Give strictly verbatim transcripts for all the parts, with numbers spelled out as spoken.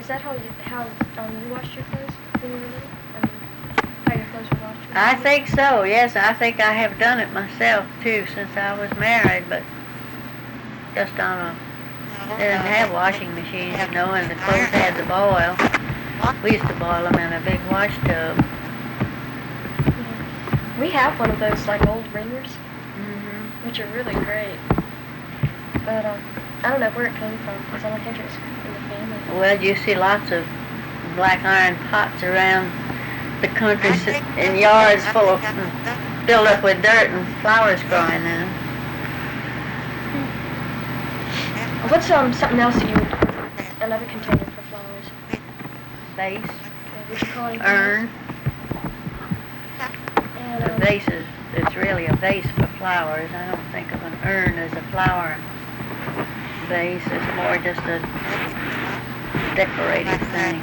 is that how you how um you washed your clothes when you were little? I mean, how your clothes were washed? When I you were think so. Yes, I think I have done it myself too since I was married, but just on a. They didn't have washing machines, you know, and the clothes had to boil. We used to boil them in a big wash tub. Yeah. We have one of those like old wringers, Mm-hmm. which are really great. But um, I don't know where it came from because I don't think it was in the family. Well, you see lots of black iron pots around the country in yards full of filled up with dirt and flowers growing in them. What's um something else that you would another container for flowers? Vase. Okay, would you call it Urn. And, The um, vase is it's really a vase for flowers. I don't think of an urn as a flower vase. It's more just a decorative thing.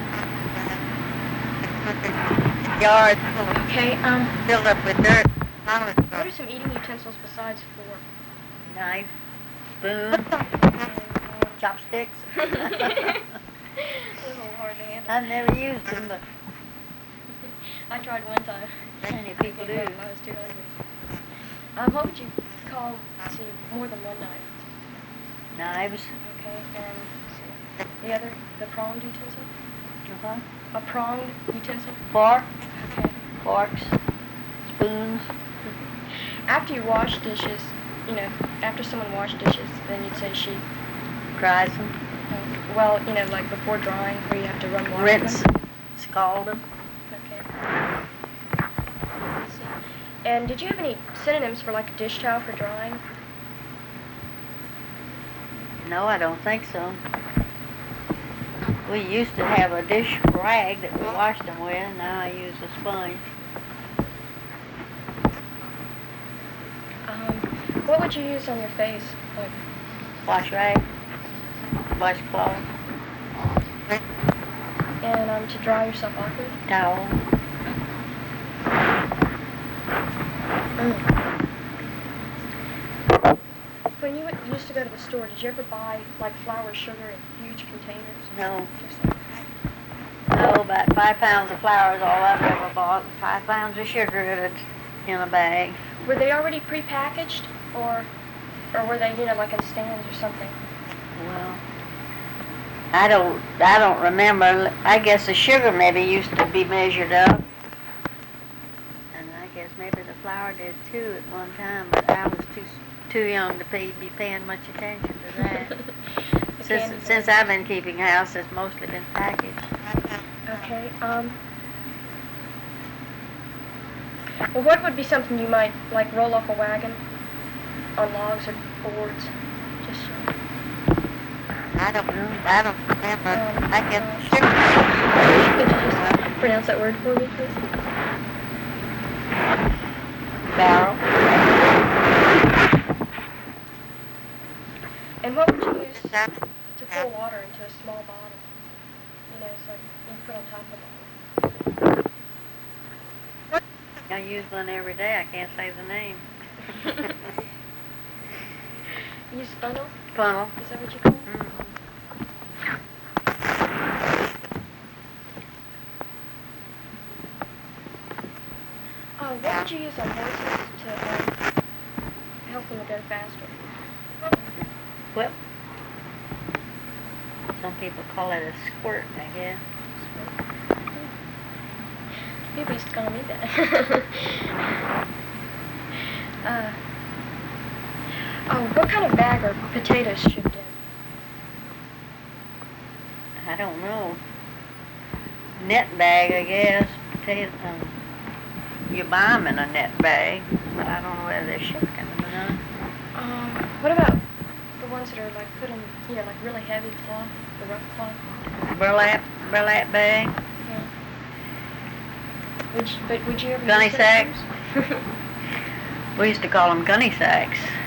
Yard Okay. Um. filled up with dirt. Flowers. What are some eating utensils besides fork? Knife, spoon, And, um, chopsticks. a little hard to handle. I've never used them, but I tried one time. many people do. I was too hungry. Um, what would you call, let's see, more than one knife? Knives. Okay, and let's see, the other, the pronged utensil? Uh-huh. A pronged utensil? Fork, Okay. forks, spoons. After you wash dishes, you know, after someone washed dishes, then you'd say she, Dries them. uh, well, you know, like before drying, where you have to run water. Rinse, through them. scald them. Okay. Let's see. And did you have any synonyms for like a dish towel for drying? No, I don't think so. We used to have a dish rag that we washed them with, and now I use a sponge. Um, what would you use on your face? Like, Wash rag, washcloth, and um, to dry yourself off with? towel. When you went, used to go to the store, did you ever buy like flour, sugar in huge containers? No. Just like, No, about five pounds of flour is all I've ever bought. Five pounds of sugar that's in a bag. were they already prepackaged, or, or were they, you know, like in stands or something? Well, I don't, I don't remember. I guess the sugar maybe used to be measured up, and I guess maybe the flour did too at one time. But I was too, too young to pay, be paying much attention to that. since, since I've been keeping house, it's mostly been packaged. Okay. Um. Well, what would be something you might like roll off a wagon on logs or boards? Just. I don't know. I don't remember. Um, I guess uh, sugar. Could you just pronounce that word for me, please? Barrel. And what would you use to pour water into a small bottle? You know, so you put on top of the bottle. I use one every day. I can't say the name. You use funnel? Funnel. Is that what you call it? Mm-hmm. Uh, what would you use on horses to um, help them to go faster? Well, some people call it a squirt, I guess. People used to call me that. uh, oh, what kind of bag are potatoes shipped in? I don't know. Net bag, I guess. Potato. Um, you buy them in a net bag, but I don't know whether they're shipped in them or not. Um, what about the ones that are like put in, you know, like really heavy cloth, the rough cloth? Burlap, burlap bag. Yeah. Would you, but would you ever Gunny use sacks. those? We used to call them gunny sacks.